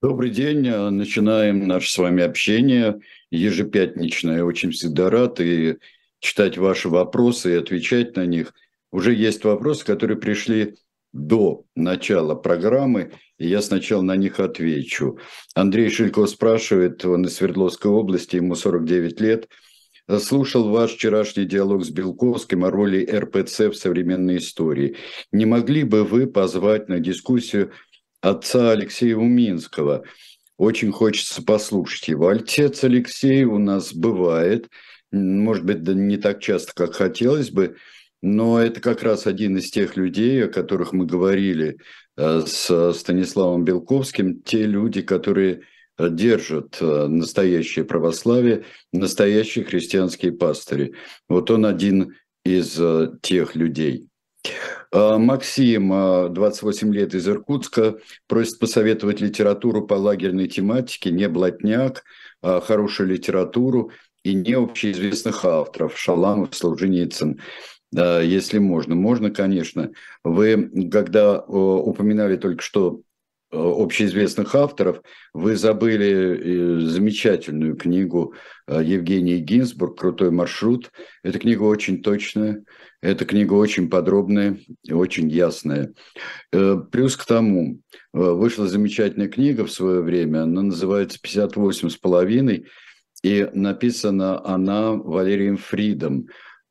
Добрый день. Начинаем наше с вами общение ежепятничное. Очень всегда рад и читать ваши вопросы и отвечать на них. Уже есть вопросы, которые пришли до начала программы, и я сначала на них отвечу. Андрей Шилько спрашивает, он из Свердловской области, ему 49 лет. Слушал ваш вчерашний диалог с Белковским о роли РПЦ в современной истории. Не могли бы вы позвать на дискуссию отца Алексея Уминского? Очень хочется послушать его. Отец Алексей у нас бывает, может быть, да не так часто, как хотелось бы, но это как раз один из тех людей, о которых мы говорили с Станиславом Белковским, те люди, которые держат настоящее православие, настоящие христианские пастыри. Вот он один из тех людей. Максим, 28 лет, из Иркутска, просит посоветовать литературу по лагерной тематике, не блатняк, а хорошую литературу и не общеизвестных авторов, Шаламов, Солженицын. Если можно. Можно, конечно. Вы, когда упоминали только что общеизвестных авторов, вы забыли замечательную книгу Евгении Гинзбург «Крутой маршрут». Эта книга очень точная, эта книга очень подробная и очень ясная. Плюс к тому, вышла замечательная книга в свое время, она называется «58 с половиной», и написана она Валерием Фридом,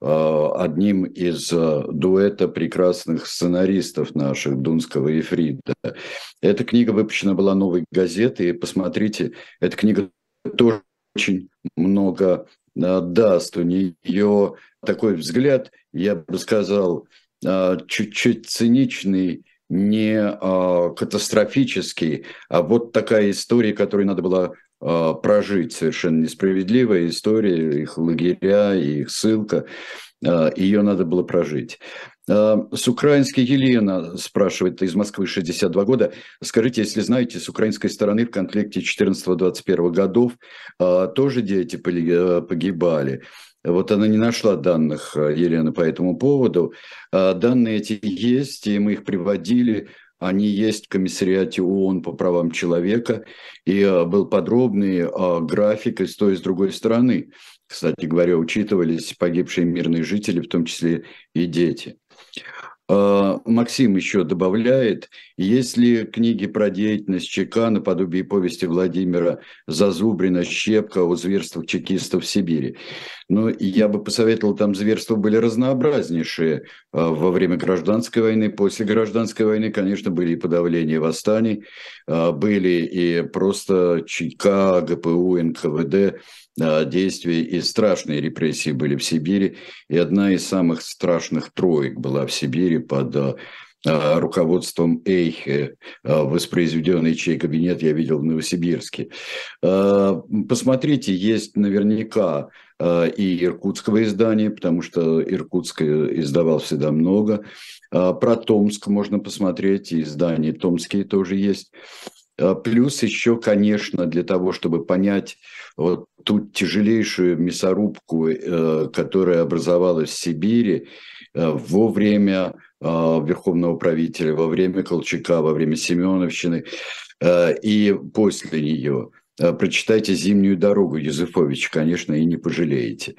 одним из дуэта прекрасных сценаристов наших, Дунского и Фрида. Эта книга выпущена была «Новой газетой», и посмотрите, эта книга тоже очень много даст. У нее такой взгляд, я бы сказал, чуть-чуть циничный, не катастрофический, а вот такая история, которую надо было прожить. Совершенно несправедливая история, их лагеря, их ссылка. Ее надо было прожить. С украинской Елена спрашивает, из Москвы, 62 года. Скажите, если знаете, с украинской стороны в конфликте 14-21 годов тоже дети погибали. Вот она не нашла данных, Елена, по этому поводу. Данные эти есть, и мы их приводили. Они есть в комиссариате ООН по правам человека, и был подробный график и с той, и с другой стороны. Кстати говоря, учитывались погибшие мирные жители, в том числе и дети. Максим еще добавляет, есть ли книги про деятельность ЧК наподобие повести Владимира Зазубрина «Щепка» о зверствах чекистов в Сибири? Ну, я бы посоветовал, там зверства были разнообразнейшие во время гражданской войны. После гражданской войны, конечно, были и подавления восстаний, были и просто ЧК, ГПУ, НКВД, действия и страшные репрессии были в Сибири. И одна из самых страшных троек была в Сибири под руководством Эйхе, воспроизведенный «Чей кабинет» я видел в Новосибирске. Посмотрите, есть наверняка и иркутского издания, потому что Иркутск издавал всегда много. Про Томск можно посмотреть, и издания томские тоже есть. Плюс еще, конечно, для того, чтобы понять вот ту тяжелейшую мясорубку, которая образовалась в Сибири во время верховного правителя, во время Колчака, во время Семеновщины и после нее. Прочитайте «Зимнюю дорогу» Юзефовича, конечно, и не пожалеете.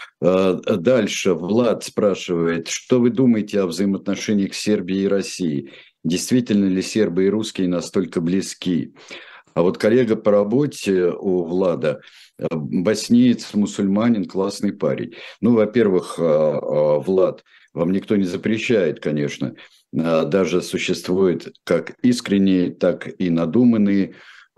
Дальше Влад спрашивает, что вы думаете о взаимоотношениях Сербии и России? Действительно ли сербы и русские настолько близки? А вот коллега по работе у Влада, боснеец, мусульманин, классный парень. Ну, во-первых, Влад, вам никто не запрещает, конечно. Даже существует как искренние, так и надуманные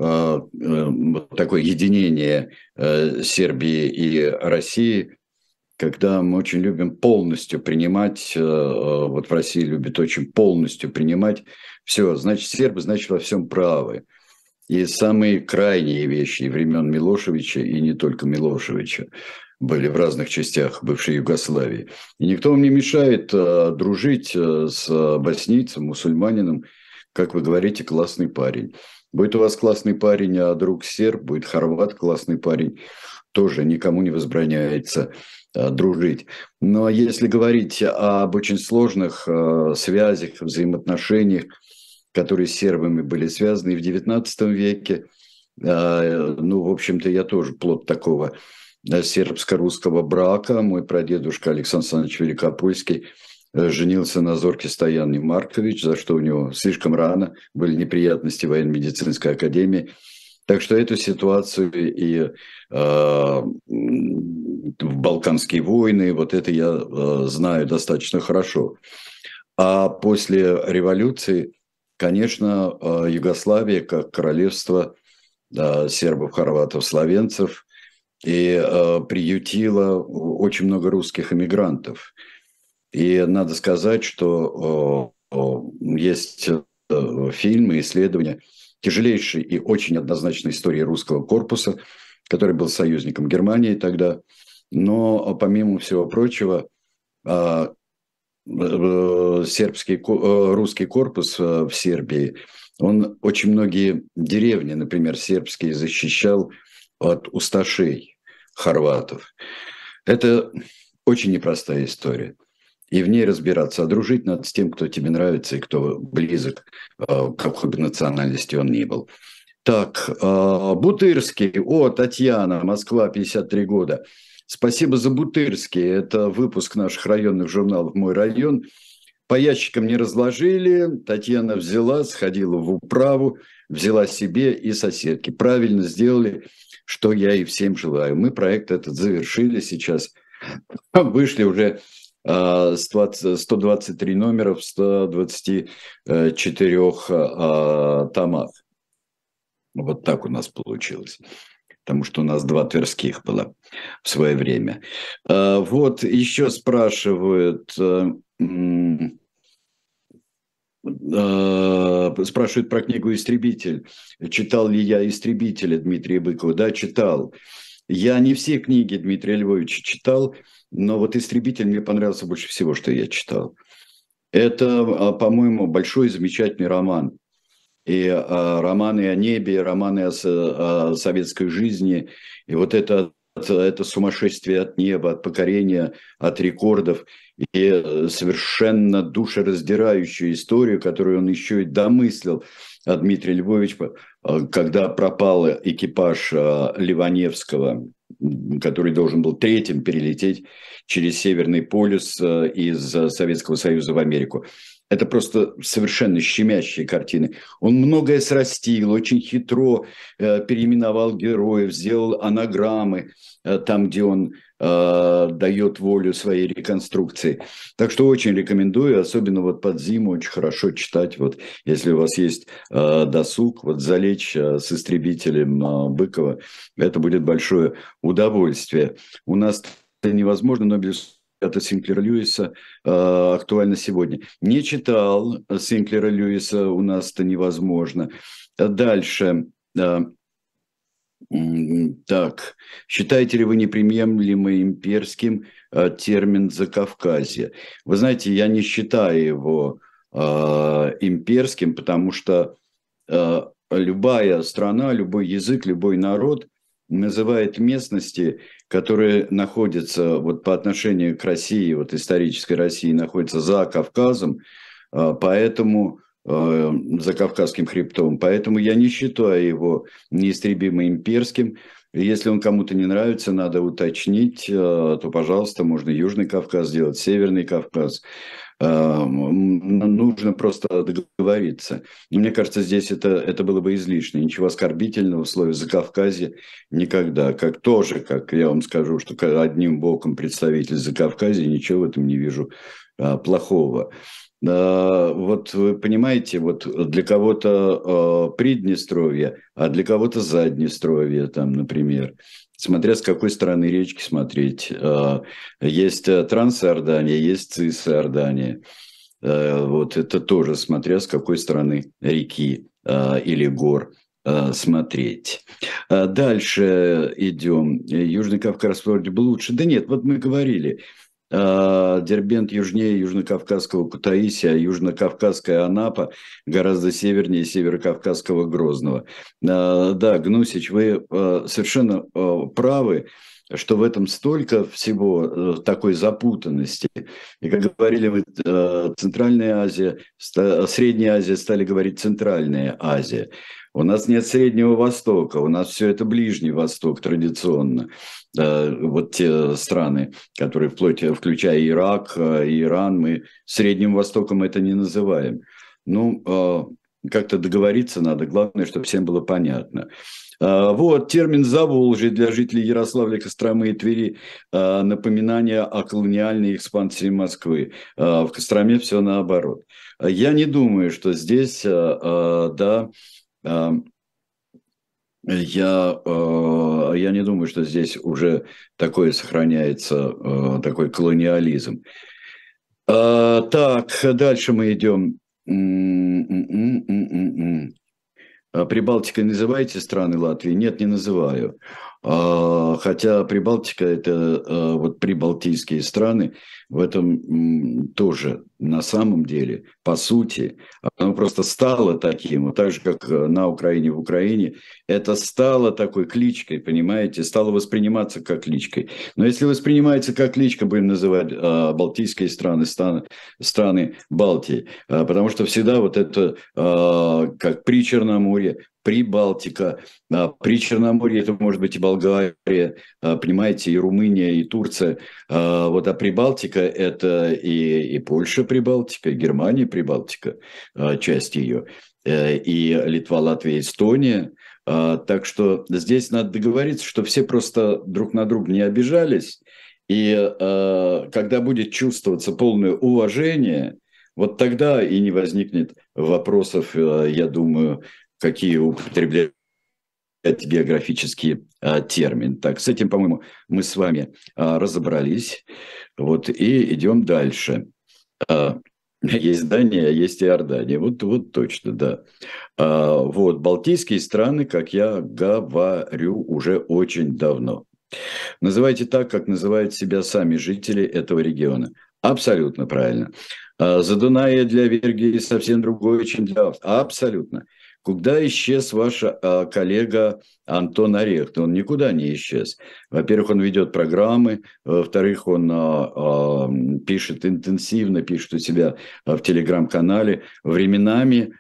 такое единение Сербии и России, когда мы очень любим полностью принимать, вот в России любят очень полностью принимать все, значит, сербы, значит, во всем правы. И самые крайние вещи времен Милошевича, и не только Милошевича, были в разных частях бывшей Югославии. И никто вам не мешает дружить с боснийцем, мусульманином, как вы говорите, классный парень. Будет у вас классный парень, а друг серб, будет хорват классный парень, тоже никому не возбраняется дружить. Но если говорить об очень сложных связях, взаимоотношениях, которые с сербами были связаны и в XIX веке. Ну, в общем-то, я тоже плод такого сербско-русского брака. Мой прадедушка Александр Александрович Великопольский женился на Зорке Стояне Маркович, за что у него слишком рано были неприятности в военно-медицинской академии. Так что эту ситуацию и в Балканские войны, вот это я знаю достаточно хорошо. А после революции, конечно, Югославия как королевство сербов, хорватов, словенцев и приютила очень много русских эмигрантов. И надо сказать, что есть фильмы, исследования тяжелейшей и очень однозначной истории русского корпуса, который был союзником Германии тогда. Но помимо всего прочего, русский корпус в Сербии, он очень многие деревни, например, сербские, защищал от усташей хорватов. Это очень непростая история. И в ней разбираться. А дружить надо с тем, кто тебе нравится и кто близок, какой бы национальности он ни был. Так, Бутырский. О, Татьяна, Москва, 53 года. Спасибо за Бутырский. Это выпуск наших районных журналов «Мой район». По ящикам не разложили. Татьяна взяла, сходила в управу, взяла себе и соседке. Правильно сделали, что я и всем желаю. Мы проект этот завершили сейчас. Вышли уже 123 номера в 124 томах. Вот так у нас получилось. Потому что у нас 2 тверских было в свое время. Вот еще спрашивают про книгу «Истребитель». Читал ли я «Истребителя» Дмитрия Быкова? Да, читал. Я не все книги Дмитрия Львовича читал, но вот «Истребитель» мне понравился больше всего, что я читал. Это, по-моему, большой замечательный роман. И романы о небе, и романы о советской жизни. И вот это сумасшествие от неба, от покорения, от рекордов. И совершенно душераздирающую историю, которую он еще и домыслил, Дмитрий Львович, когда пропал экипаж Ливаневского, который должен был третьим перелететь через Северный полюс из Советского Союза в Америку. Это просто совершенно щемящие картины. Он многое срастил, очень хитро переименовал героев, сделал анаграммы там, где он дает волю своей реконструкции. Так что очень рекомендую, особенно вот под зиму очень хорошо читать. Вот, если у вас есть досуг, вот залечь с «Истребителем» Быкова, это будет большое удовольствие. У нас это невозможно, Нобелевскую это Синклера Льюиса актуально сегодня. Не читал Синклера Льюиса, у нас это невозможно. Дальше. Так, считаете ли вы неприемлемым имперским термин «Закавказье»? Вы знаете, я не считаю его имперским, потому что любая страна, любой язык, любой народ называет местности, которые находятся вот по отношению к России, вот исторической России, находятся за Кавказом, поэтому за Кавказским хребтом. Поэтому я не считаю его неистребимо имперским. Если он кому-то не нравится, надо уточнить, то, пожалуйста, можно Южный Кавказ сделать, Северный Кавказ. Нужно просто договориться. Но мне кажется, здесь это было бы излишне. Ничего оскорбительного в слове «Закавказье» никогда. Как я вам скажу, что одним боком представитель Закавказья, ничего в этом не вижу плохого. Вот вы понимаете, вот для кого-то Приднестровье, а для кого-то Заднестровье, там, например. Смотря с какой стороны речки смотреть. Есть Трансиордания, есть Цисиордания. Вот это тоже смотря с какой стороны реки или гор смотреть. Дальше идем. Южный Кавказ вроде бы лучше. Да нет, вот мы говорили. Дербент южнее Южно-Кавказского Кутаиси, а Южно-Кавказская Анапа гораздо севернее Северо-Кавказского Грозного. Да, Гнусич, вы совершенно правы. что в этом столько всего, такой запутанности. И как говорили вы, Центральная Азия, Средняя Азия, стали говорить Центральная Азия. У нас нет Среднего Востока, у нас все это Ближний Восток традиционно. Вот те страны, которые включая Ирак, Иран, мы Средним Востоком это не называем. Ну, как-то договориться надо, главное, чтобы всем было понятно. Вот, термин «Заволжье» для жителей Ярославля, Костромы и Твери напоминание о колониальной экспансии Москвы. В Костроме все наоборот. Я не думаю, что здесь, да, я не думаю, что здесь уже такое сохраняется, такой колониализм. Так, дальше мы идем. Прибалтикой называете страны Латвии? Нет, не называю. Хотя Прибалтика – это вот прибалтийские страны, в этом тоже на самом деле, по сути, оно просто стало таким, вот так же, как на Украине, в Украине, это стало такой кличкой, понимаете, стало восприниматься как кличкой. Но если воспринимается как кличка, будем называть балтийские страны Балтии, потому что всегда вот это, как при Черноморье, Прибалтика, при Черноморье это может быть и Болгария, понимаете, и Румыния, и Турция. Вот, а Прибалтика это и Польша Прибалтика, и Германия Прибалтика, часть ее, и Литва, Латвия, Эстония. Так что здесь надо договориться, что все просто друг на друга не обижались, и когда будет чувствоваться полное уважение, вот тогда и не возникнет вопросов, я думаю, какие употребляют географические термины. Так, с этим, по-моему, мы с вами разобрались. Вот, и идем дальше. Есть Дания, есть Иордания. Вот точно, да. Вот, балтийские страны, как я говорю, уже очень давно. Называйте так, как называют себя сами жители этого региона. Абсолютно правильно. Задунайе для Бельгии совсем другое, чем для Австрии. Абсолютно. Куда исчез ваш коллега Антон Орехт? Он никуда не исчез. Во-первых, он ведет программы, во-вторых, он пишет интенсивно, пишет у себя в телеграм-канале. Временами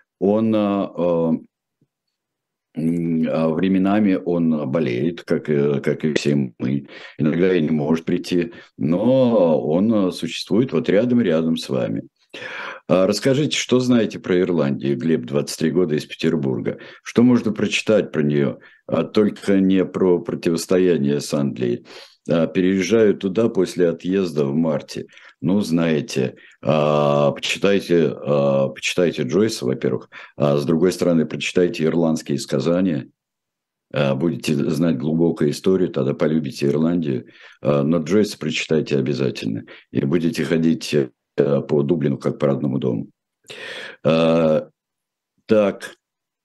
он болеет, как и все мы. Иногда и не может прийти, но он существует вот рядом с вами. Расскажите, что знаете про Ирландию? Глеб, 23 года, из Петербурга. Что можно прочитать про нее? Только не про противостояние с Англией. Переезжаю туда после отъезда в марте. Ну, знаете, почитайте Джойса, во-первых. А с другой стороны, прочитайте ирландские сказания. Будете знать глубокую историю, тогда полюбите Ирландию. Но Джойса прочитайте обязательно. И будете ходить по Дублину, как по родному дому. Так,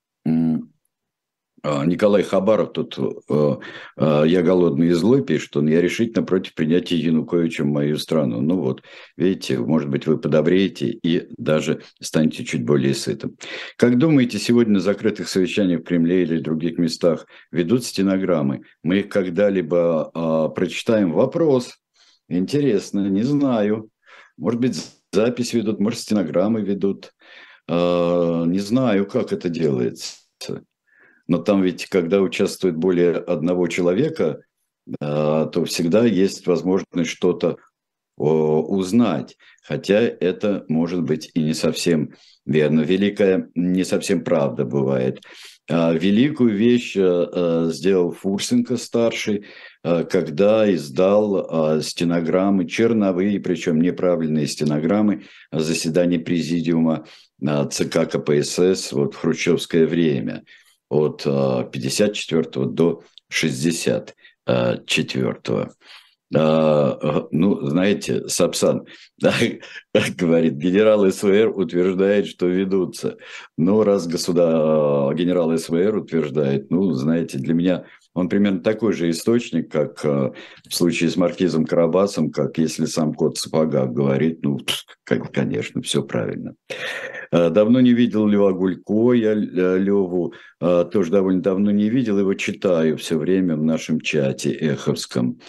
Николай Хабаров тут, я голодный и злой, пишет он, я решительно против принятия Януковича в мою страну. Ну вот, видите, может быть, вы подобреете и даже станете чуть более сытым. Как думаете, сегодня на закрытых совещаниях в Кремле или в других местах ведут стенограммы? Мы их когда-либо прочитаем? Вопрос. Интересно, не знаю. Может быть, запись ведут, может, стенограммы ведут. Не знаю, как это делается. Но там ведь, когда участвует более одного человека, то всегда есть возможность что-то узнать. Хотя это может быть и не совсем верно. Великая не совсем правда бывает. Великую вещь сделал Фурсенко старший, когда издал стенограммы, черновые, причем неправильные стенограммы заседаний президиума ЦК КПСС вот в хрущевское время от 54 до 64. Ну, знаете, Сапсан, да, говорит, генерал СВР утверждает, что ведутся. Но раз генерал СВР утверждает, ну, знаете, для меня он примерно такой же источник, как в случае с маркизом Карабасом, как если сам кот в сапогах говорит, ну, конечно, все правильно. Давно не видел Льва Гулько, я Леву тоже довольно давно не видел, его читаю все время в нашем чате эховском.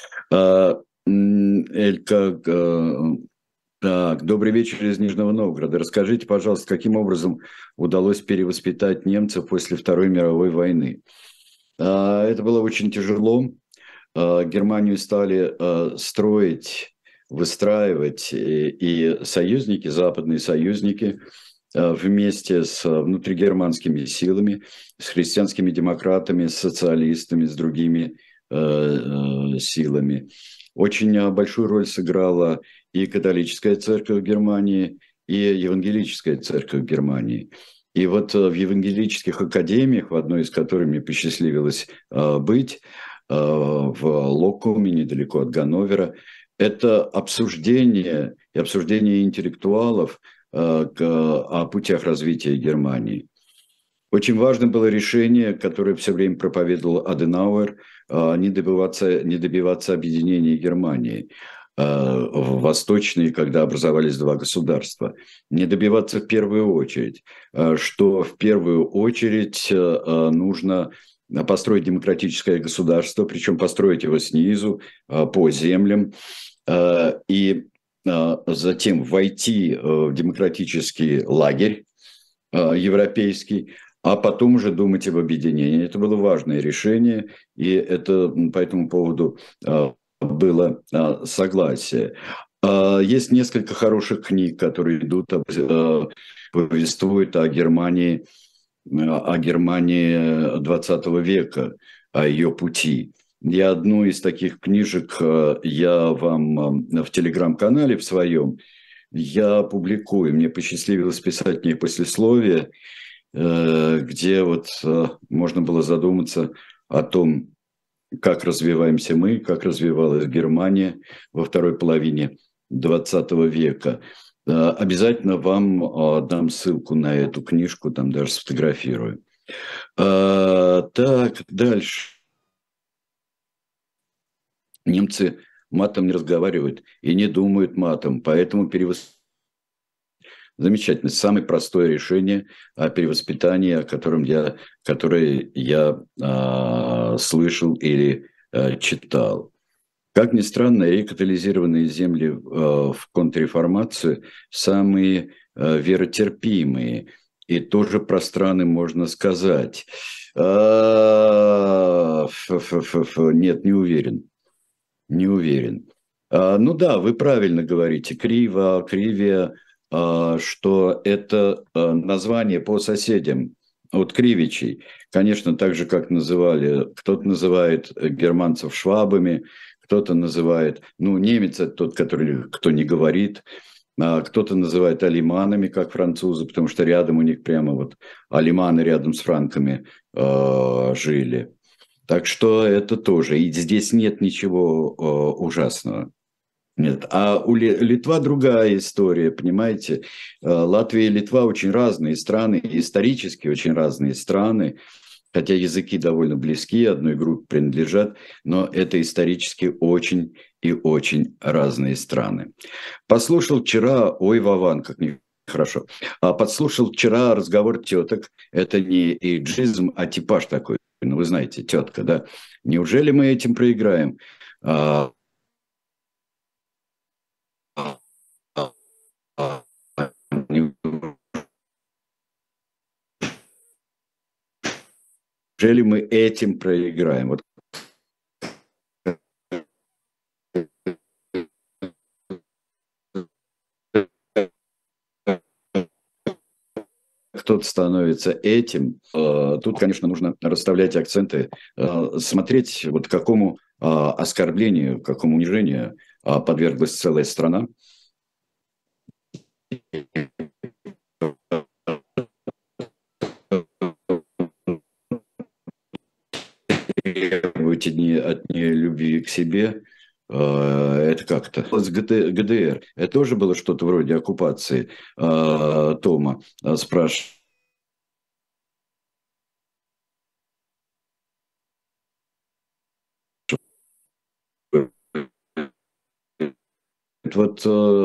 Элька, так, добрый вечер из Нижнего Новгорода. Расскажите, пожалуйста, каким образом удалось перевоспитать немцев после Второй мировой войны? Это было очень тяжело. Германию стали строить, выстраивать и союзники, западные союзники, вместе с внутригерманскими силами, с христианскими демократами, с социалистами, с другими силами. Очень большую роль сыграла и католическая церковь Германии, и евангелическая церковь Германии. И вот в евангелических академиях, в одной из которых мне посчастливилось быть, в Локуме, недалеко от Ганновера, это обсуждение и обсуждение интеллектуалов о путях развития Германии. Очень важным было решение, которое все время проповедовал Аденауэр, не добиваться объединения Германии в восточные, когда образовались два государства. Не добиваться в первую очередь, что в первую очередь нужно построить демократическое государство, причем построить его снизу, по землям, и затем войти в демократический лагерь европейский, а потом уже думать об объединении. Это было важное решение, и это по этому поводу было согласие. Есть несколько хороших книг, которые повествуют о Германии 20 века, о ее пути. И одну из таких книжек я вам в телеграм-канале в своем я публикую. Мне посчастливилось писать в ней послесловие, где вот можно было задуматься о том, как развиваемся мы, как развивалась Германия во второй половине 20 века. Обязательно вам дам ссылку на эту книжку, там даже сфотографирую. Так, дальше. Немцы матом не разговаривают и не думают матом, поэтому замечательно. Самое простое решение о перевоспитании, которое я слышал или читал. Как ни странно, рекатализированные земли в контрреформацию самые веротерпимые. И тоже про страны можно сказать. Нет, не уверен. Не уверен. Ну да, вы правильно говорите. Кривия, что это название по соседям от кривичей. Конечно, так же, как называли, кто-то называет германцев швабами, кто-то называет, ну, немец это тот, кто не говорит, кто-то называет алиманами, как французы, потому что рядом у них прямо вот алиманы рядом с франками жили. Так что это тоже. И здесь нет ничего ужасного. Нет. А у Литва другая история, понимаете? Латвия и Литва очень разные страны, исторически очень разные страны, хотя языки довольно близки, одной группе принадлежат, но это исторически очень и очень разные страны. Послушал вчера, ой, Вован, как нехорошо, подслушал вчера разговор теток, это не эйджизм, а типаж такой, ну вы знаете, тетка, да? Неужели мы этим проиграем? А, Неужели мы этим проиграем? Вот кто-то становится этим, тут, конечно, нужно расставлять акценты, смотреть, вот какому оскорблению, какому унижению подверглась целая страна. Требовать от нее любви к себе, Это как-то. С ГДР. Это тоже было что-то вроде оккупации Тома. Спрашивает. Вот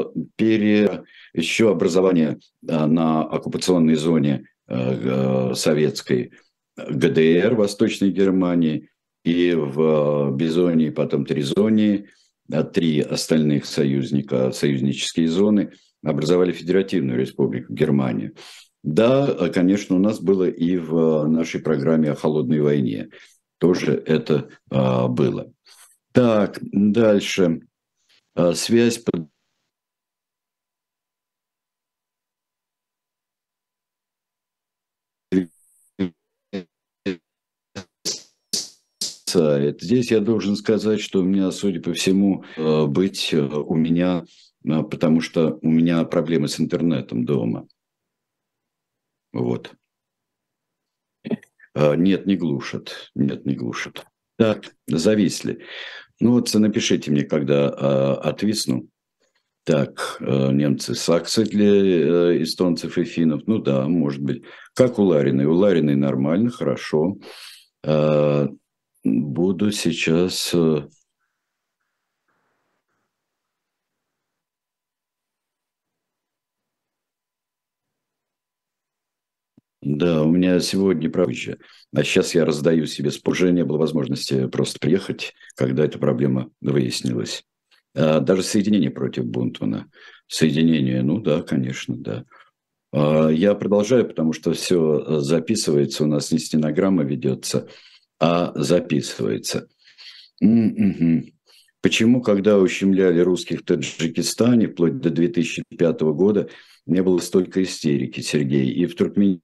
еще образование на оккупационной зоне советской ГДР, Восточной Германии, и в Бизонии, потом Тризонии, три остальных союзника, союзнические зоны, образовали Федеративную Республику Германию. Да, конечно, у нас было и в нашей программе о холодной войне. Тоже это было. Так, дальше. Связь. Здесь я должен сказать, что у меня, судя по всему, быть у меня, потому что у меня проблемы с интернетом дома. Вот. Нет, не глушат. Нет, не глушат. Так, зависли. Ну вот напишите мне, когда отвисну. Так, немцы, саксы для эстонцев и финнов. Ну да, может быть. Как у Лариной? У Лариной нормально, хорошо. Буду сейчас... Да, у меня сегодня правда. А сейчас я раздаю себе уже не было возможности просто приехать, когда эта проблема выяснилась. Даже соединение против Бунтмана. Соединение, ну да, конечно, да. Я продолжаю, потому что все записывается, у нас не стенограмма ведется, а записывается. Мгм. Почему, когда ущемляли русских в Таджикистане вплоть до 2005 года, не было столько истерики, Сергей, и в Туркменистане?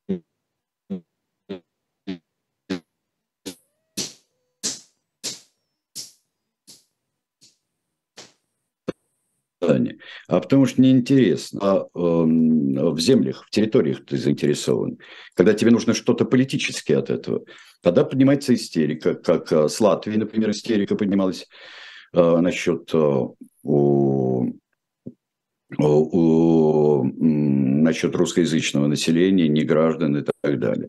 А потому что неинтересно. В землях, в территориях ты заинтересован. Когда тебе нужно что-то политически от этого, тогда поднимается истерика, как с Латвией, например, истерика поднималась насчет насчет русскоязычного населения, неграждан и так далее.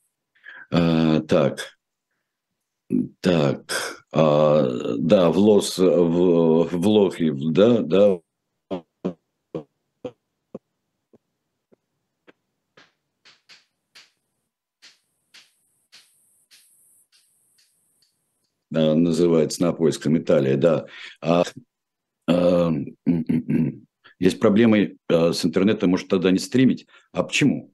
Так, так, да, в Лохе, да, да, называется на польском Италия, да. Есть проблемы с интернетом, может тогда не стримить. А почему?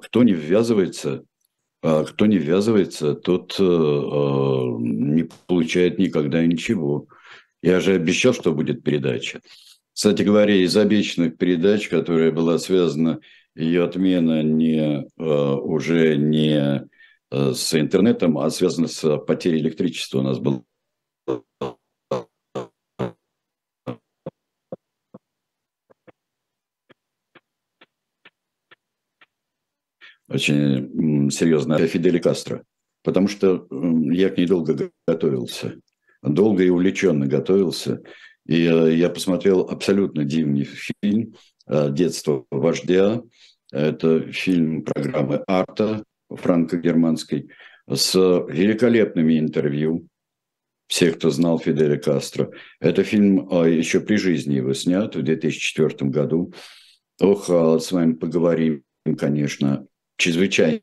Кто не ввязывается, тот не получает никогда ничего. Я же обещал, что будет передача. Кстати говоря, из обещанных передач, которая была связана, ее отмена уже не с интернетом, а связана с потерей электричества. У нас был очень серьезно Фиделя Кастро, потому что я к ней долго готовился, долго и увлеченно готовился. И я посмотрел абсолютно дивный фильм «Детство вождя». Это фильм программы «Арта» франко-германской с великолепными интервью всех, кто знал Фиделя Кастро. Это фильм еще при жизни его снят в 2004 году. Ох, с вами поговорим, конечно, чрезвычайно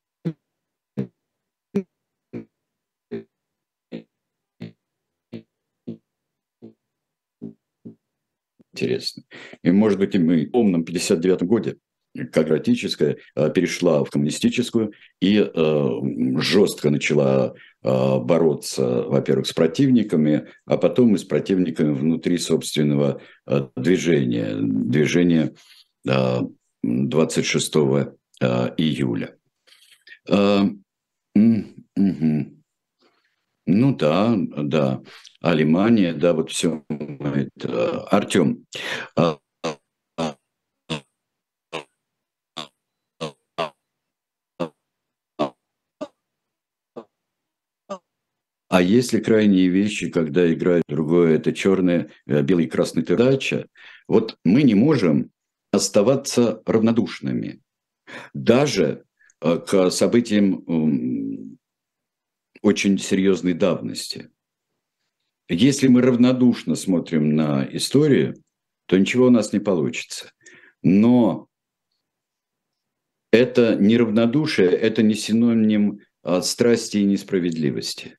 интересно. И, может быть, и мы в умном 59 годе, как эротическая, перешла в коммунистическую и жестко начала бороться, во-первых, с противниками, а потом и с противниками внутри собственного движения 26 июля. А, мгм. Ну да, да. Алимания, да, вот все. Артем, а, а, а есть ли крайние вещи, когда играет другой другое – это черная, белый и красный передача. Вот мы не можем оставаться равнодушными даже к событиям очень серьезной давности. Если мы равнодушно смотрим на историю, то ничего у нас не получится. Но это не равнодушие, это не синоним страсти и несправедливости.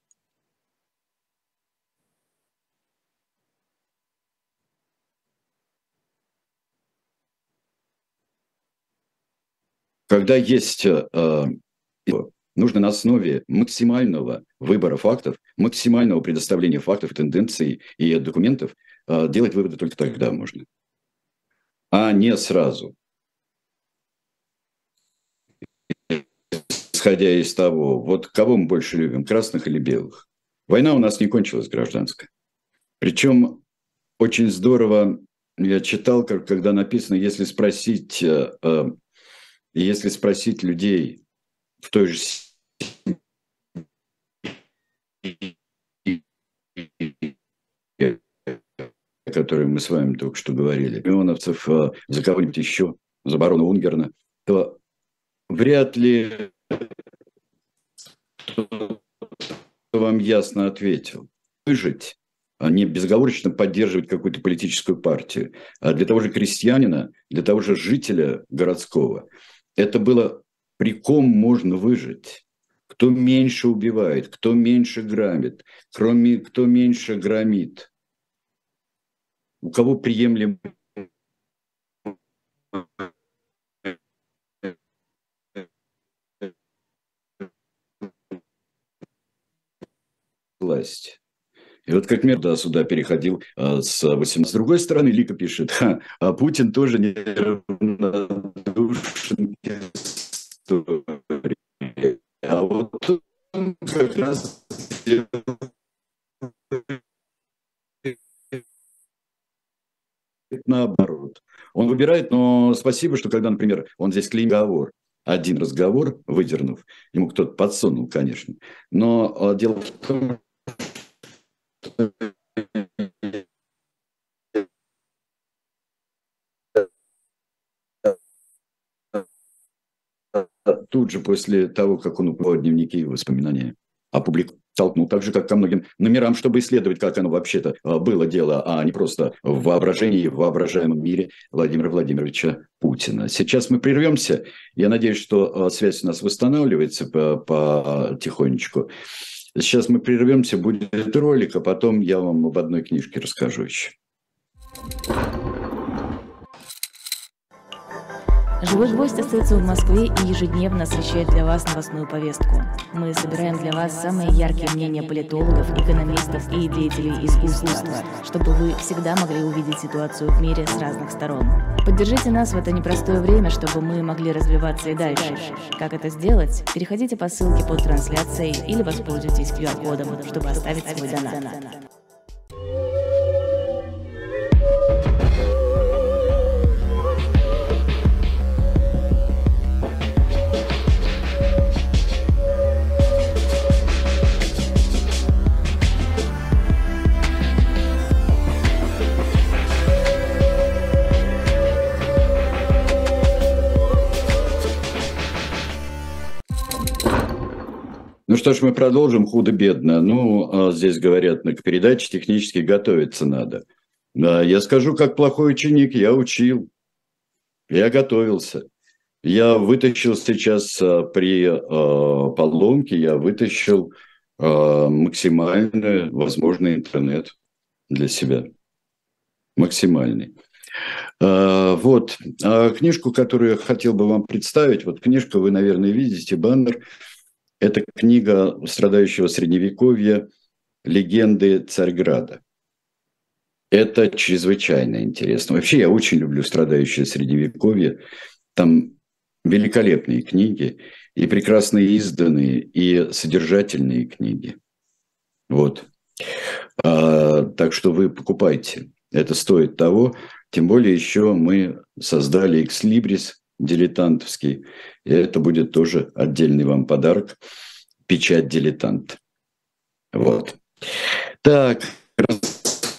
Когда есть, нужно на основе максимального выбора фактов, максимального предоставления фактов, тенденций и документов делать выводы только тогда можно, а не сразу. Исходя из того, вот кого мы больше любим, красных или белых. Война у нас не кончилась гражданская. Причем очень здорово я читал, когда написано, если спросить людей в той же о которой мы с вами только что говорили, миллионовцев за кого-нибудь еще, за барона Унгерна, то вряд ли вам ясно ответил. Выжить, а не безоговорочно поддерживать какую-то политическую партию. А для того же крестьянина, для того же жителя городского, это было при ком можно выжить. Кто меньше убивает, кто меньше грабит, кто меньше громит. У кого приемлем власть. И вот как мир сюда переходил с 18. С другой стороны, Лика пишет, а Путин тоже не равнодушен к истории. А вот он как раз наоборот. Он выбирает, но спасибо, что когда, например, он здесь разговор, один разговор выдернув, ему кто-то подсунул, конечно, но дело в том, тут же после того, как он упал дневники и воспоминания толкнул, так же, как ко многим номерам, чтобы исследовать, как оно вообще-то было дело, а не просто в воображении, в воображаемом мире Владимира Владимировича Путина. Сейчас мы прервемся. Я надеюсь, что связь у нас восстанавливается потихонечку. Сейчас мы прервемся, будет ролик, а потом я вам об одной книжке расскажу еще. «Живой гвоздь» остается в Москве и ежедневно освещает для вас новостную повестку. Мы собираем для вас самые яркие мнения политологов, экономистов и деятелей искусства, чтобы вы всегда могли увидеть ситуацию в мире с разных сторон. Поддержите нас в это непростое время, чтобы мы могли развиваться и дальше. Как это сделать? Переходите по ссылке под трансляцией или воспользуйтесь QR-кодом, чтобы оставить свой донат. Ну что ж, мы продолжим худо-бедно. Ну, здесь говорят, к передаче технически готовиться надо. Я скажу, как плохой ученик, я учил, я готовился. Я вытащил сейчас при поломке, я вытащил максимальный возможный интернет для себя. Максимальный. Вот. А книжку, которую я хотел бы вам представить, вот книжка, вы, наверное, видите, баннер. Это книга страдающего Средневековья «Легенды Царьграда». Это чрезвычайно интересно. Вообще, я очень люблю страдающее Средневековье. Там великолепные книги, и прекрасно изданные, и содержательные книги. Вот. Так что вы покупайте. Это стоит того. Тем более еще мы создали экслибрис дилетантовский. И это будет тоже отдельный вам подарок. Печать «Дилетант». Вот. Так,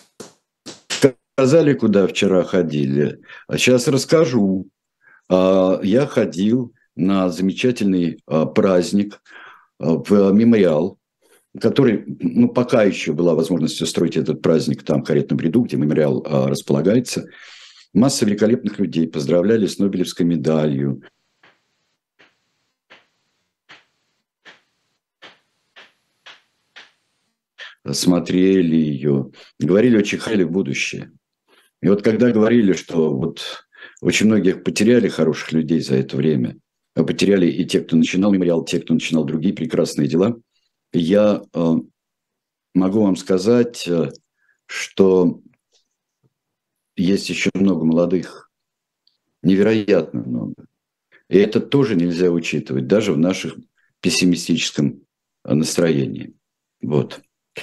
сказали, куда вчера ходили. А сейчас расскажу. Я ходил на замечательный праздник в мемориал, который, ну, пока еще была возможность устроить этот праздник там, в Каретном ряду, где мемориал располагается. Масса великолепных людей поздравляли с Нобелевской медалью. Смотрели ее, говорили, очень хали в будущее. И вот когда говорили, что вот очень многих потеряли хороших людей за это время, потеряли и те, кто начинал мемориал, те, кто начинал другие прекрасные дела, я могу вам сказать, что есть еще много молодых, невероятно много. И это тоже нельзя учитывать, даже в нашем пессимистическом настроении. Вот.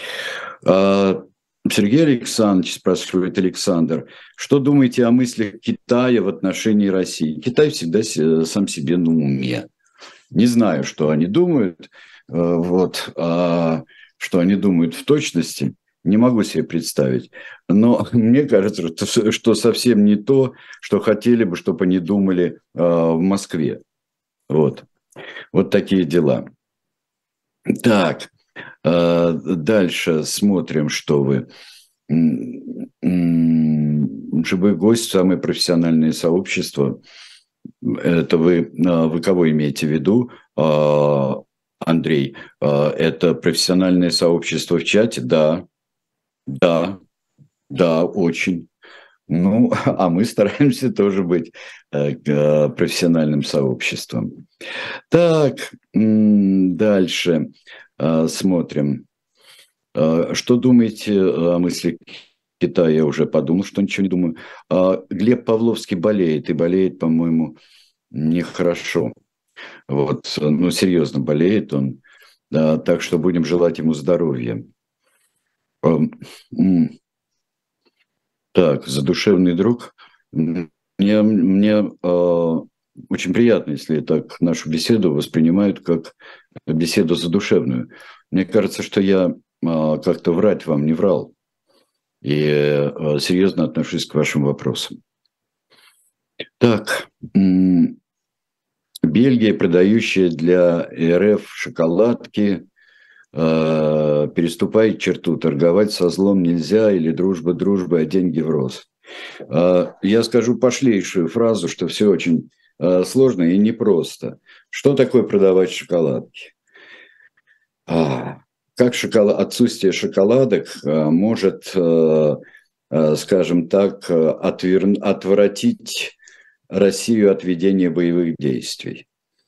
Сергей Александрович, спрашивает Александр, что думаете о мыслях Китая в отношении России? Китай всегда сам себе на уме. Не знаю, что они думают, что они думают в точности, не могу себе представить. Но мне кажется, что совсем не то, что хотели бы, чтобы они думали в Москве. Вот такие дела. Так. Дальше смотрим, что вы. Живой гость, самое профессиональное сообщество. Это вы кого имеете в виду, Андрей? Это профессиональное сообщество в чате? Да, очень. Ну, а мы стараемся тоже быть профессиональным сообществом. Так, дальше. Смотрим. Что думаете о мысли Китая? Я уже подумал, что ничего не думаю. Глеб Павловский болеет, и болеет, по-моему, нехорошо. Ну, серьезно болеет он. Так что будем желать ему здоровья. Так, задушевный друг. Мне очень приятно, если так нашу беседу воспринимают как беседу задушевную. Мне кажется, что я как-то врать вам не врал. И серьезно отношусь к вашим вопросам. Так, Бельгия, продающая для РФ шоколадки, переступает черту. Торговать со злом нельзя, или дружба дружбы, а деньги в рост. Я скажу пошлейшую фразу, что все очень сложно и непросто. Что такое продавать шоколадки? Как отсутствие шоколадок может, скажем так, отвратить Россию от ведения боевых действий?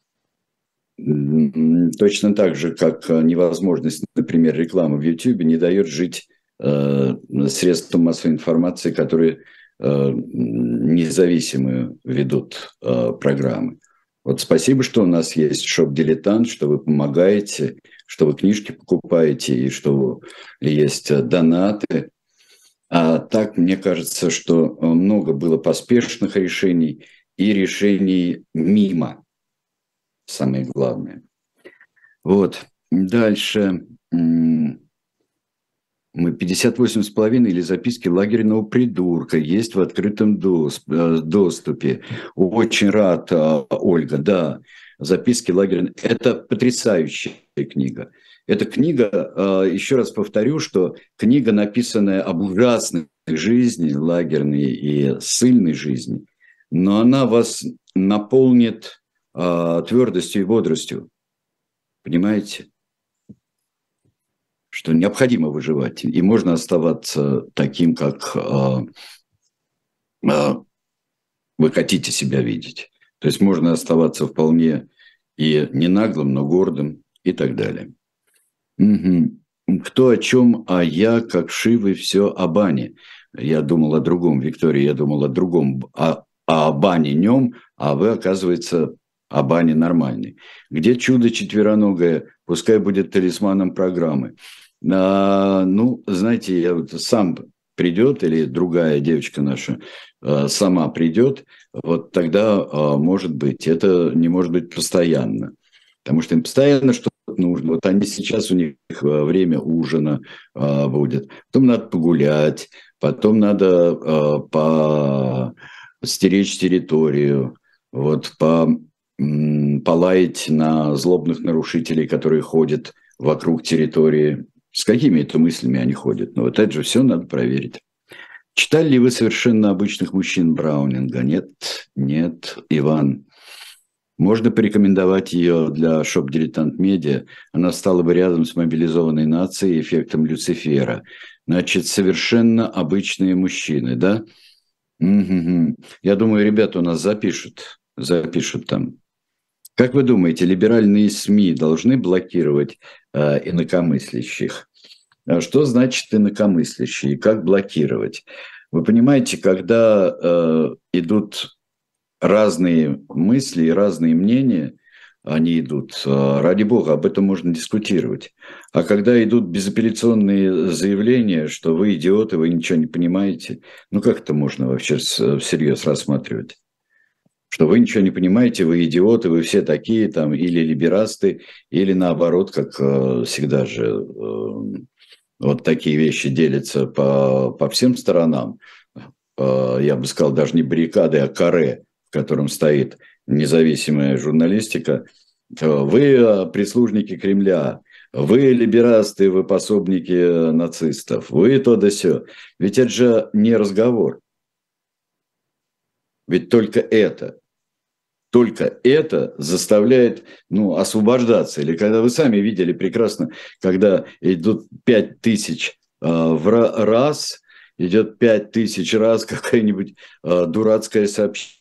Точно так же, как невозможность, например, рекламы в YouTube не дает жить средствам массовой информации, которые независимые ведут программы. Вот спасибо, что у нас есть шоп-дилетант, что вы помогаете, что вы книжки покупаете и что есть донаты. А так, мне кажется, что много было поспешных решений и решений мимо. Самое главное. Дальше. Мы 58,5 или записки лагерного придурка есть в открытом доступе. Очень рад, Ольга, да. Записки лагерного. Это потрясающая книга. Эта книга, еще раз повторю, что книга, написанная об ужасной жизни, лагерной и ссыльной жизни, но она вас наполнит твердостью и бодростью. Понимаете? Что необходимо выживать. И можно оставаться таким, как вы хотите себя видеть. То есть можно оставаться вполне и не наглым, но гордым и так далее. Угу. Кто о чем, а я, как Шивы, все о бане. Я думал о другом, Виктория, я думал о другом, о бане нем, а вы, оказывается, о бане нормальной. Где чудо четвероногое? Пускай будет талисманом программы. Ну, знаете, я вот сам придет, или другая девочка наша сама придет, вот тогда может быть. Это не может быть постоянно. Потому что им постоянно что-то нужно. Вот они сейчас, у них время ужина будет. Потом надо погулять. потом надо стеречь территорию, вот, полаять на злобных нарушителей, которые ходят вокруг территории. С какими это мыслями они ходят? Ну, вот это же все надо проверить. Читали ли вы «Совершенно обычных мужчин» Браунинга? Нет, нет, Иван. Можно порекомендовать ее для шоп-дилетант медиа. Она стала бы рядом с мобилизованной нацией эффектом Люцифера. Значит, совершенно обычные мужчины, да? Угу. Я думаю, ребята у нас запишут там. Как вы думаете, либеральные СМИ должны блокировать инакомыслящих? Что значит инакомыслящие? Как блокировать? Вы понимаете, когда идут разные мысли и разные мнения, они идут, ради бога, об этом можно дискутировать. А когда идут безапелляционные заявления, что вы идиоты, вы ничего не понимаете, ну как это можно вообще всерьез рассматривать? Что вы ничего не понимаете, вы идиоты, вы все такие там, или либерасты, или наоборот, как всегда же вот такие вещи делятся по всем сторонам. Я бы сказал, даже не баррикады, а каре, в котором стоит независимая журналистика. Вы прислужники Кремля, вы либерасты, вы пособники нацистов, вы то да сё. Ведь это же не разговор. Ведь только это заставляет, освобождаться. Или когда вы сами видели прекрасно, когда идут 5000 в раз, идет 5000 раз какая-нибудь дурацкое сообщение.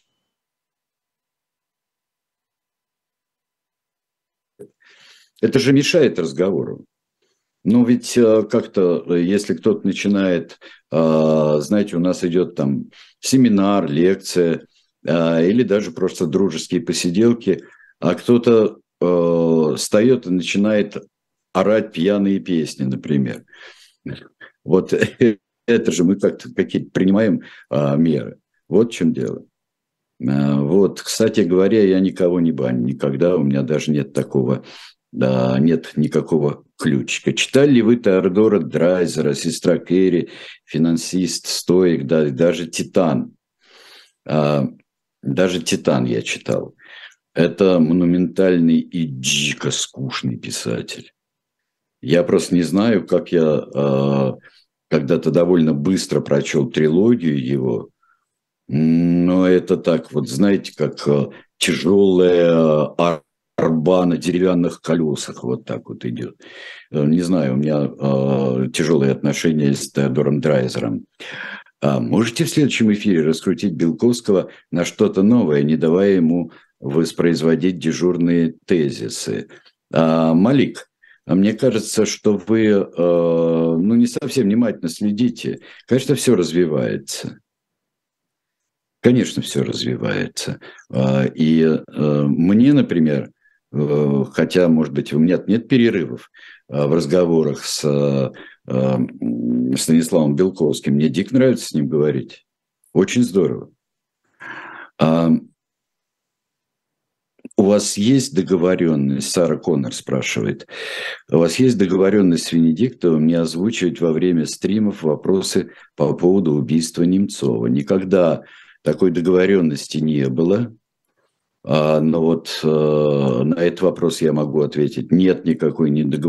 Это же мешает разговору. Ну, ведь как-то, если кто-то начинает, знаете, у нас идет там семинар, лекция, или даже просто дружеские посиделки, а кто-то встает и начинает орать пьяные песни, например. Вот это же мы как-то какие-то принимаем меры. Вот в чем дело. Вот, кстати говоря, я никого не баню никогда, у меня даже нет такого, нет никакого ключика. Читали ли вы Теодора Драйзера, сестра Кэрри, финансист, стоик, да, даже Титан? Даже «Титан» я читал. Это монументальный и дико скучный писатель. Я просто не знаю, как я когда-то довольно быстро прочел трилогию его, но это так вот, знаете, как тяжелая арба на деревянных колесах, вот так вот идет. Не знаю, у меня тяжелые отношения с Теодором Драйзером. Можете в следующем эфире раскрутить Белковского на что-то новое, не давая ему воспроизводить дежурные тезисы? Малик, мне кажется, что вы не совсем внимательно следите. Конечно, все развивается. Конечно, все развивается. И мне, например, хотя, может быть, у меня нет перерывов в разговорах с Станиславом Белковским. Мне дико нравится с ним говорить. Очень здорово. У вас есть договоренность, Сара Коннор спрашивает, у вас есть договоренность с Венедиктовым не озвучивать во время стримов вопросы по поводу убийства Немцова? Никогда такой договоренности не было. Но вот на этот вопрос я могу ответить. Нет никакой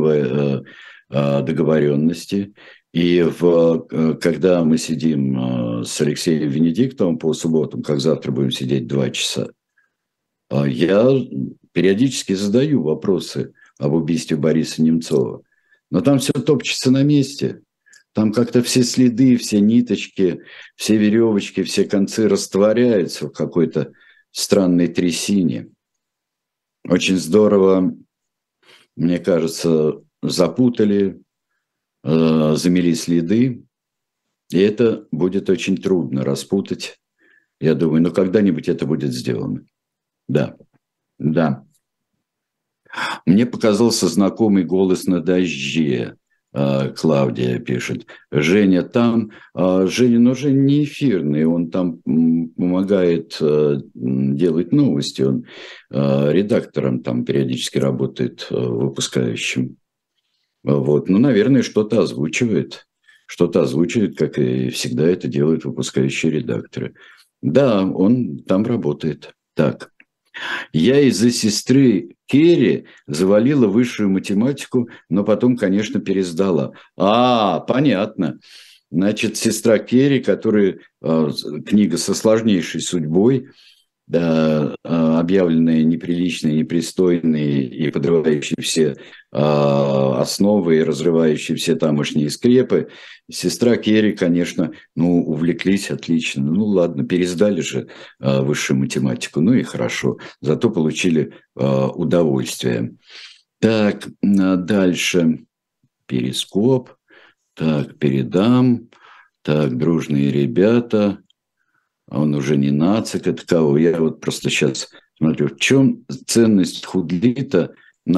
договоренности. И когда мы сидим с Алексеем Венедиктовым по субботам, как завтра будем сидеть 2 часа, я периодически задаю вопросы об убийстве Бориса Немцова. Но там все топчется на месте. Там как-то все следы, все ниточки, все веревочки, все концы растворяются в какой-то странной трясине. Очень здорово, мне кажется, запутали, замели следы. И это будет очень трудно распутать. Я думаю, но когда-нибудь это будет сделано. Да, да. Мне показался знакомый голос на дожде. Клавдия пишет. Женя там. Женя, но Женя не эфирный, он там помогает делать новости, он редактором там периодически работает, выпускающим. Вот. Ну, наверное, что-то озвучивает. что-то озвучивает, как и всегда это делают выпускающие редакторы. Да, он там работает. Так. Я из-за сестры Керри завалила высшую математику, но потом, конечно, пересдала. Понятно. Значит, сестра Керри, которая книга со сложнейшей судьбой, да, объявленные неприличные, непристойные и подрывающие все основы и разрывающие все тамошние скрепы. Сестра Керри, конечно, ну, увлеклись отлично. Ну, ладно, пересдали же высшую математику, ну и хорошо. Зато получили удовольствие. Так, дальше. Перископ. Так, передам. Так, дружные ребята. А он уже не нацик, это кого? Я вот просто сейчас смотрю, в чем ценность худлита,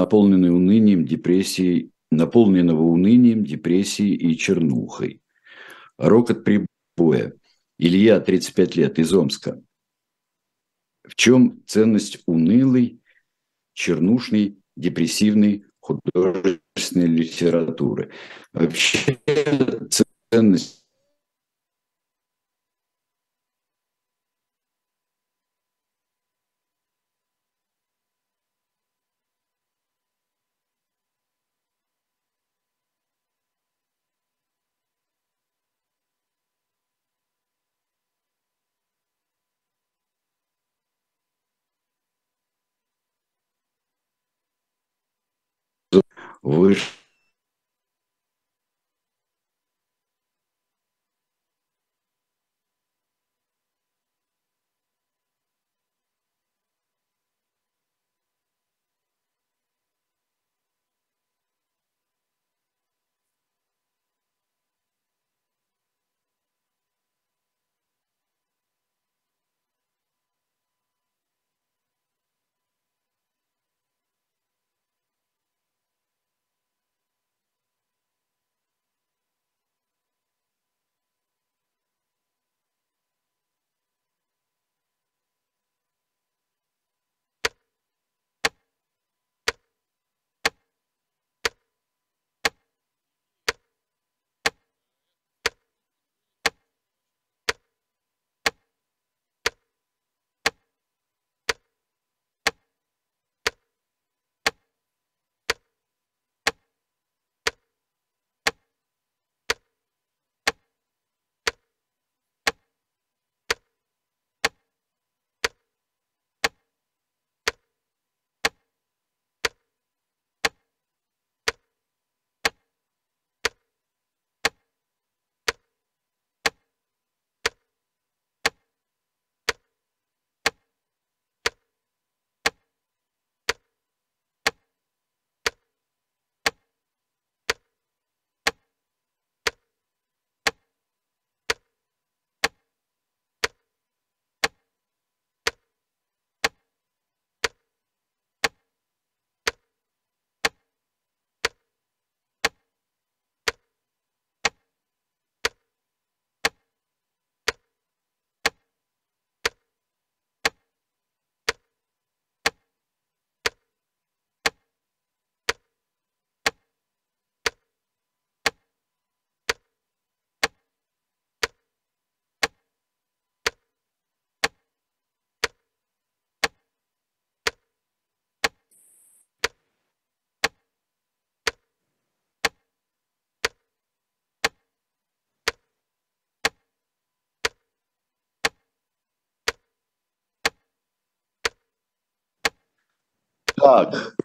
наполненного унынием, депрессией и чернухой. Рокот прибоя. Илья, 35 лет, из Омска. В чем ценность унылой, чернушной, депрессивной художественной литературы? Вообще ценность выше. Так,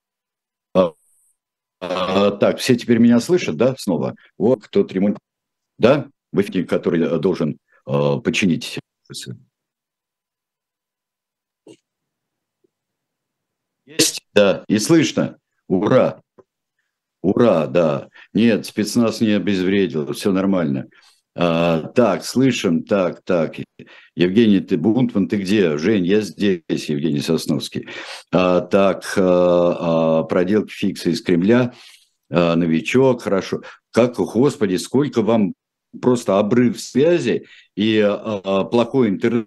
так, все теперь меня слышат, да, снова? Вот кто-то ремонт. да, в эфире, который должен починить. Есть, да, и слышно. Ура, ура, да. Нет, спецназ не обезвредил, все нормально. Так, слышим, так. Евгений, ты, Бунтман, ты где? Жень, я здесь, Евгений Сосновский. Так, проделки фикса из Кремля, новичок, хорошо. Как, господи, сколько вам просто обрыв связи и плохой интернет,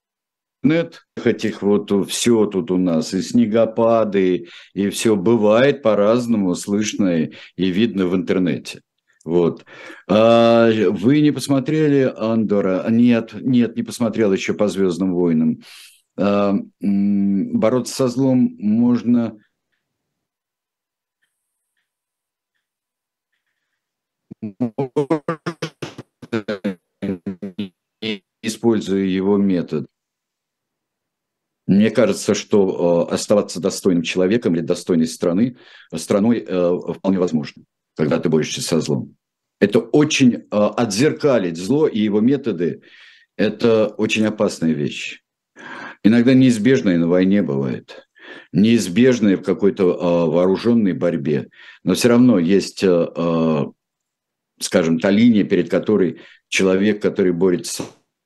этих вот все тут у нас, и снегопады, и все бывает по-разному, слышно и видно в интернете. Вот. Вы не посмотрели Андора? Нет, не посмотрел еще по «Звездным войнам». Бороться со злом можно, используя его метод. Мне кажется, что оставаться достойным человеком или достойной страной вполне возможно, когда ты борешься со злом. Это очень отзеркалить зло и его методы – это очень опасная вещь. Иногда неизбежная на войне бывает, неизбежная в какой-то вооруженной борьбе, но все равно есть, скажем, та линия, перед которой человек, который борется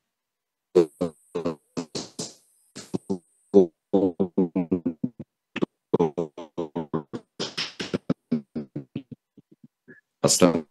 с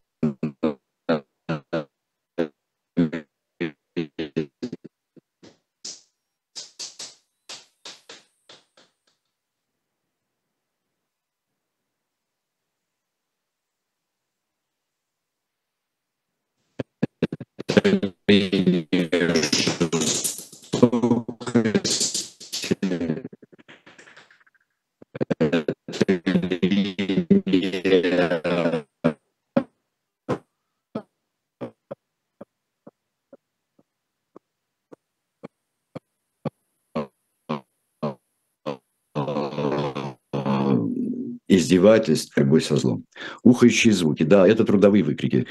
издевательств, борьбой со злом. Ухающие звуки, да, это трудовые выкрики.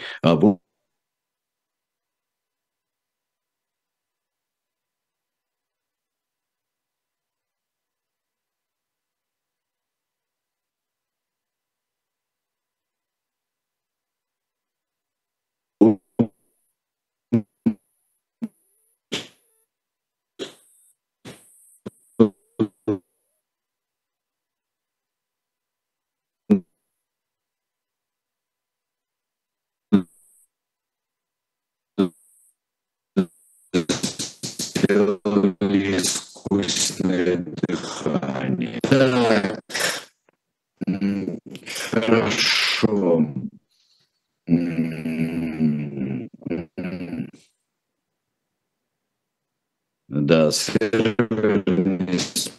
Искусственное дыхание. Так, хорошо. Да, сервер не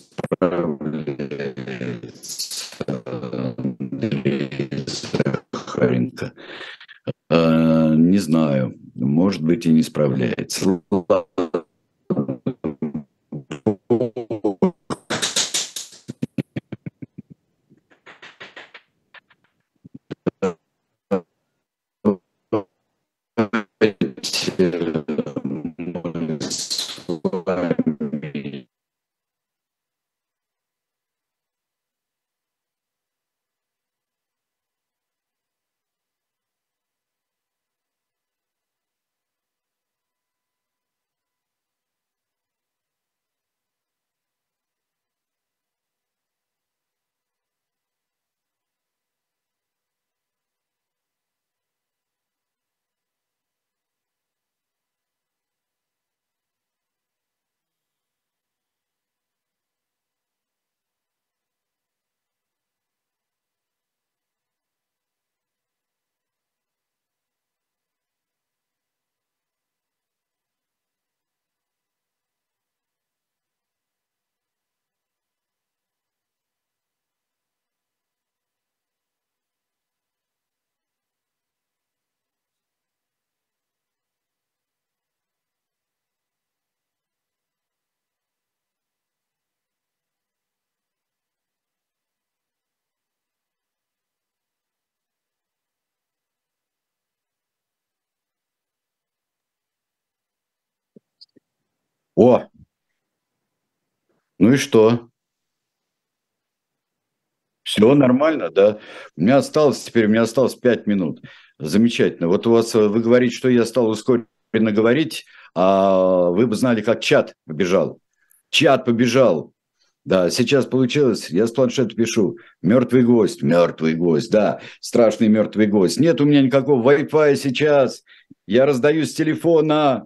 справляется. Андрей Захаренко. Не знаю, может быть и не справляется. О, ну и что? Все нормально, да. У меня осталось 5 минут. Замечательно. Вот у вас, вы говорите, что я стал ускоренно говорить, а вы бы знали, как чат побежал. Чат побежал. Да, сейчас получилось, я с планшета пишу, мертвый гвоздь, да, страшный мертвый гвоздь. Нет у меня никакого Wi-Fi сейчас, я раздаю с телефона.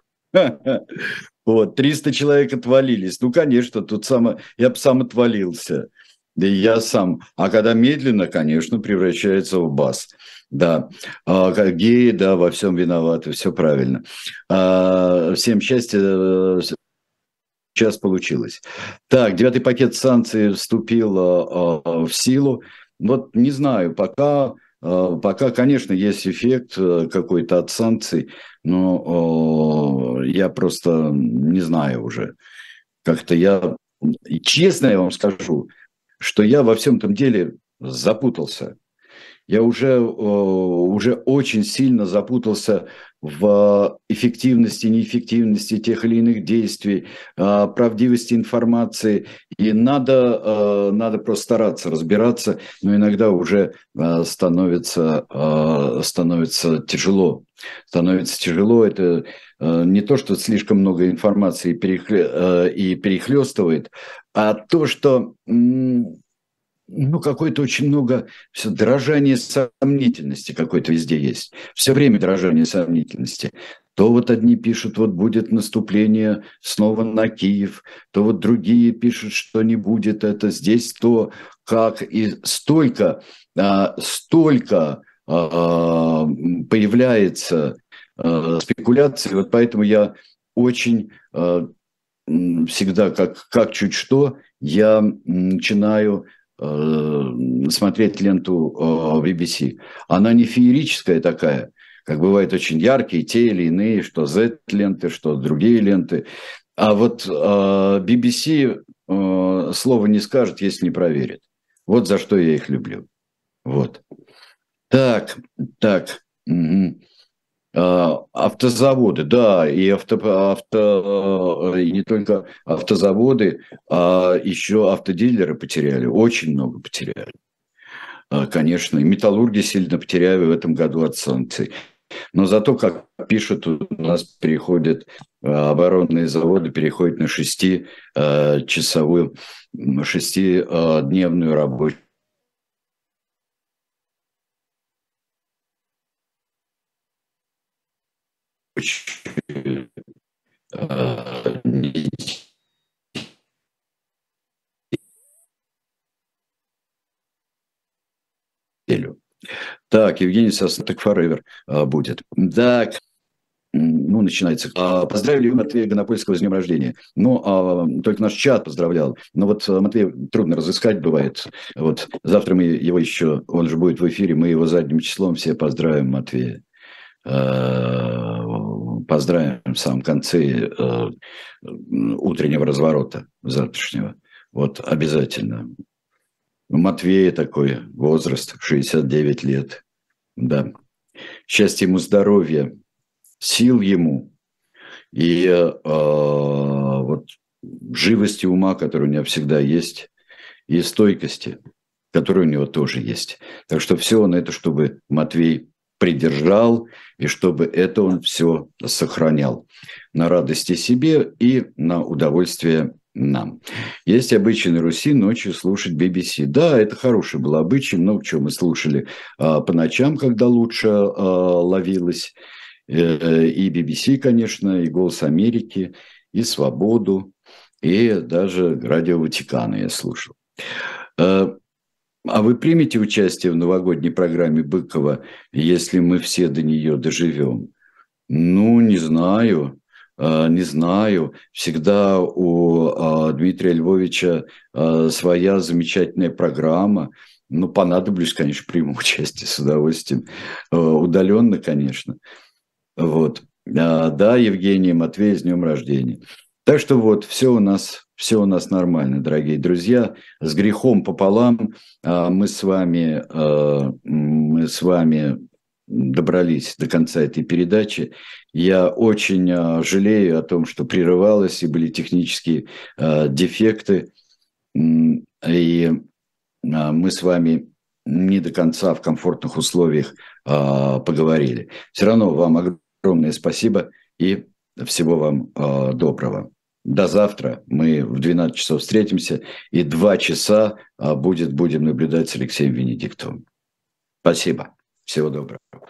Вот, 300 человек отвалились. Ну, конечно, я бы сам отвалился. Да и я сам. А когда медленно, конечно, превращается в бас. Да, как геи, да, во всем виноваты, все правильно. Всем счастья, сейчас получилось. Так, 9-й пакет санкций вступил в силу. Вот не знаю, пока, конечно, есть эффект какой-то от санкций, но я просто не знаю уже. Как-то честно я вам скажу, что я во всем этом деле запутался. Я уже очень сильно запутался в эффективности, неэффективности тех или иных действий, правдивости информации. И надо просто стараться разбираться, но иногда уже становится тяжело. Становится тяжело. Это не то, что слишком много информации и перехлестывает, а то, что... какое-то очень много все дрожание сомнительности какое-то везде есть. Все время дрожание сомнительности. То вот одни пишут, вот будет наступление снова на Киев, то вот другие пишут, что не будет это здесь, то как. И столько появляется спекуляций. Вот поэтому я очень всегда, как чуть что, я начинаю смотреть ленту BBC. Она не феерическая такая, как бывает очень яркие, те или иные, что Z-ленты, что другие ленты. А вот BBC слова не скажет, если не проверит. Вот за что я их люблю. Вот. Так. Угу. Автозаводы, да, и не только автозаводы, а еще автодилеры потеряли, очень много потеряли. Конечно, и металлурги сильно потеряли в этом году от санкций. Но зато, как пишут, у нас переходят оборонные заводы, переходят на 6-дневную рабочую неделю. Так, Евгений Сосна, так forever будет. Так, начинается. Поздравили Матвея Гонопольского с днем рождения. Только наш чат поздравлял. Но вот Матвея трудно разыскать бывает. Вот завтра мы его еще, он же будет в эфире, мы его задним числом все поздравим, Матвея. Поздравим в самом конце утреннего разворота завтрашнего. Вот обязательно. У Матвея такой возраст, 69 лет. Да. Счастья ему, здоровья, сил ему и вот живости ума, которая у него всегда есть, и стойкости, которая у него тоже есть. Так что все на это, чтобы Матвей придержал, и чтобы это он все сохранял на радости себе и на удовольствие нам. Есть обычай на Руси ночью слушать BBC. Да, это хороший был обычай. Много чего мы слушали по ночам, когда лучше ловилось. И BBC, конечно, и «Голос Америки», и «Свободу», и даже «Радио Ватикана» я слушал. А вы примете участие в новогодней программе Быкова, если мы все до нее доживем? Не знаю. Не знаю. Всегда у Дмитрия Львовича своя замечательная программа. Понадоблюсь, конечно, приму участие с удовольствием. Удаленно, конечно. Вот. Да, Евгений, Матвей, с днем рождения. Так что вот, все у нас нормально, дорогие друзья. С грехом пополам мы с вами добрались до конца этой передачи. Я очень жалею о том, что прерывалось и были технические дефекты. И мы с вами не до конца в комфортных условиях поговорили. Все равно вам огромное спасибо и всего вам доброго. До завтра. Мы в 12 часов встретимся, и 2 часа будем наблюдать с Алексеем Венедиктовым. Спасибо. Всего доброго.